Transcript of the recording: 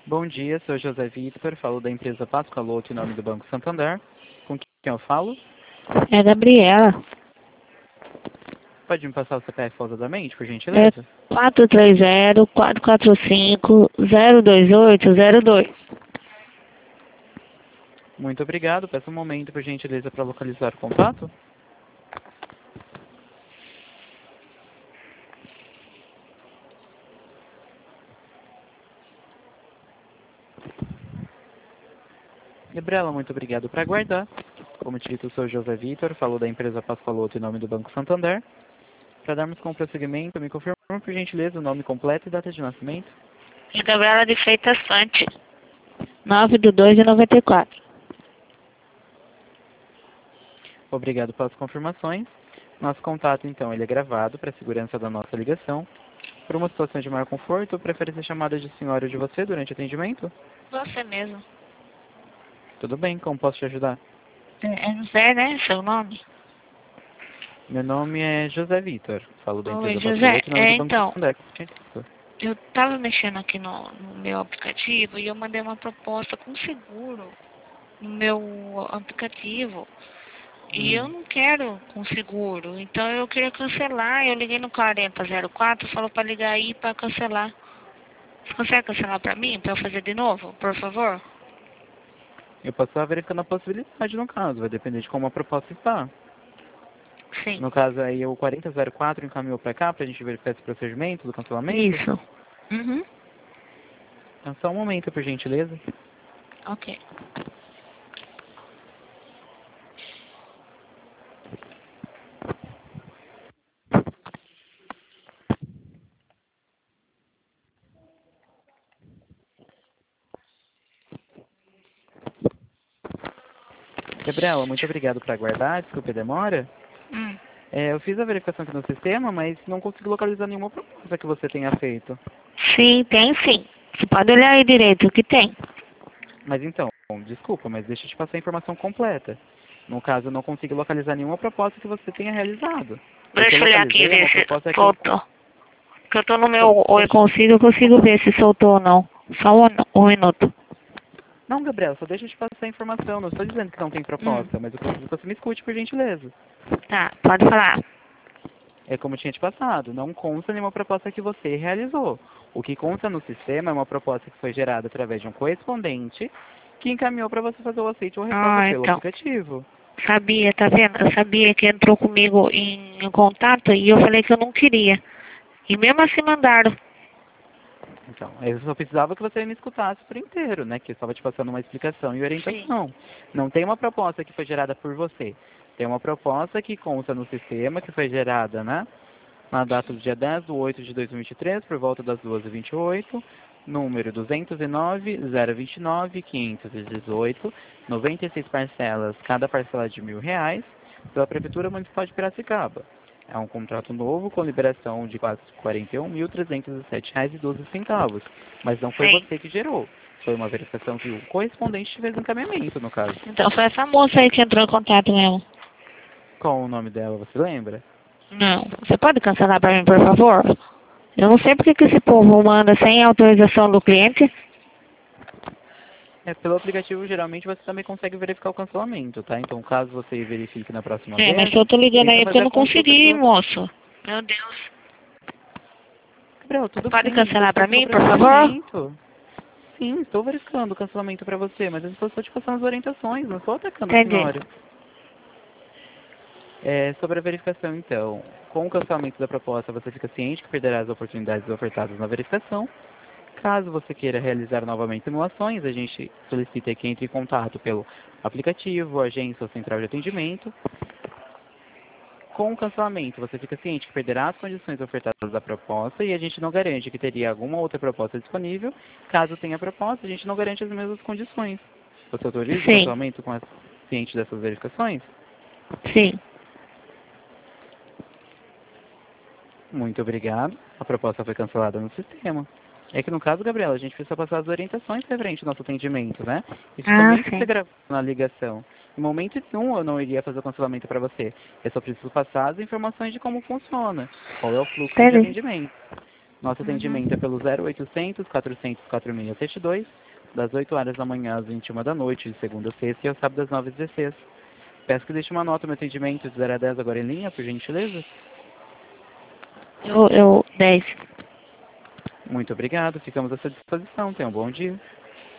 Bom dia, sou José Vitor, falo da empresa Pascoaloto em nome do Banco Santander. Com quem eu falo? É Gabriela. Pode me passar o CPF pausadamente, por É gentileza? 430-445-02802. Muito obrigado. Peço um momento, por gentileza, para localizar o contato. Gabriela, muito obrigado por aguardar. Como dito, sou José Vitor, falo da empresa Pascoaloto em nome do Banco Santander. Para darmos com prosseguimento, me confirma, por gentileza, o nome completo e data de nascimento. É Gabriela de Freitas Fante. 9/2/94. Obrigado pelas confirmações. Nosso contato, então, ele é gravado para a segurança da nossa ligação. Por uma situação de maior conforto, prefere ser chamada de senhora ou de você durante o atendimento? Você mesmo. Tudo bem, como posso te ajudar? É José, né? Seu nome? Meu nome é José Vitor, falo da Oi, empresa José. Pascoaloto em nome do Banco Então, Santander. eu tava mexendo aqui no meu aplicativo e eu mandei uma proposta com seguro no meu aplicativo. E eu não quero com seguro, então eu queria cancelar. Eu liguei no 4004, falou para ligar aí para cancelar. Você consegue cancelar para mim, para eu fazer de novo, por favor? Eu posso estar verificando a possibilidade no caso, vai depender de como a proposta está. Sim. No caso aí, o 4004 encaminhou para cá para a gente verificar esse procedimento do cancelamento. Isso. Uhum. Então, só um momento, por gentileza. Ok. Gabriela, muito obrigado por aguardar, desculpe a demora. Hum. Eu fiz a verificação aqui no sistema, mas não consigo localizar nenhuma proposta que você tenha feito. Sim, tem sim. Você pode olhar aí direito o que tem. Mas então, desculpa, mas deixa eu te passar a informação completa. No caso, eu não consigo localizar nenhuma proposta que você tenha realizado. O que eu Deixa eu olhar aqui, localizei é ver uma se proposta que eu... soltou. Que eu tô no Então, meu Oi Consigo, eu consigo ver se soltou ou não. Só um minuto. não, Gabriel, só deixa eu te passar a informação. Não estou dizendo que não tem proposta, mas eu preciso que você me escute, por gentileza. Tá, pode falar. É como eu tinha te passado, não consta nenhuma proposta que você realizou. O que consta no sistema é uma proposta que foi gerada através de um correspondente que encaminhou para você fazer o aceite ou reprova Ah, pelo então. aplicativo. Sabia, tá vendo? Eu sabia que entrou comigo em contato e eu falei que eu não queria. E mesmo assim mandaram. Então, eu só precisava que você me escutasse por inteiro, né? Que eu estava te passando uma explicação e Sim. orientação. Não tem uma proposta que foi gerada por você. Tem uma proposta que consta no sistema, que foi gerada, né? Na data do dia 10/8/2023, por volta das 2h28, número 209.029.518, 96 parcelas, cada parcela de R$ 1.000, pela Prefeitura Municipal de Piracicaba. É um contrato novo com liberação de quase R$ 41.307,12, mas não foi Sim. você que gerou. Foi uma verificação que o correspondente fez um encaminhamento, no caso. Então foi essa moça aí que entrou em contato mesmo. Qual o nome dela, você lembra? Não. Você pode cancelar pra mim, por favor? Eu não sei porque que esse povo manda sem autorização do cliente. Pelo aplicativo, geralmente, você também consegue verificar o cancelamento, tá? Então, caso você verifique na próxima É, mas vez, eu tô ligando tenta aí porque fazer eu a não consulta consegui, pelo... moço. Meu Deus. Gabriel, tudo Pode bem, a gente vai cancelar te pra passando o mim, por favor? procedimento. Sim, estou verificando o cancelamento para você, mas eu estou só te passando as orientações, não estou atacando a Entendi. senhora. Sobre a verificação, então, com o cancelamento da proposta, você fica ciente que perderá as oportunidades ofertadas na verificação. Caso você queira realizar novamente simulações, a gente solicita que entre em contato pelo aplicativo, agência ou central de atendimento. Com o cancelamento, você fica ciente que perderá as condições ofertadas da proposta e a gente não garante que teria alguma outra proposta disponível. Caso tenha proposta, a gente não garante as mesmas condições. Você autoriza o Sim, cancelamento com a ciente dessas verificações? sim. Muito obrigado. A proposta foi cancelada no sistema. É que no caso, Gabriela, a gente precisa passar as orientações referente ao nosso atendimento, né? Isso Ah, também tem que ser sim. gravado na ligação. Em momento nenhum eu não iria fazer o cancelamento para você. Eu só preciso passar as informações de como funciona, qual é o fluxo de Entendi. atendimento. Nosso atendimento é pelo 0800 400 4672, das 8 horas da manhã às 21 da noite, de segunda a sexta, e aos sábados às 9h16. Peço que deixe uma nota no atendimento de 0 a 10 agora em linha, por gentileza. 10. Muito obrigado, ficamos à sua disposição. Tenha um bom dia.